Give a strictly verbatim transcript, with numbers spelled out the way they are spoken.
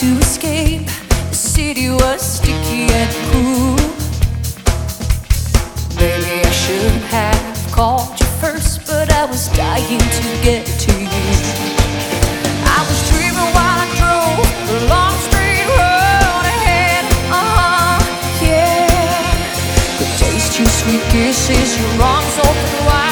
to escape. The city was sticky and cool. Maybe I should have called you first, but I was dying to get to you. I was dreaming while I drove the long straight road ahead. Uh-huh, yeah. Could taste your sweet kisses, your arms open wide.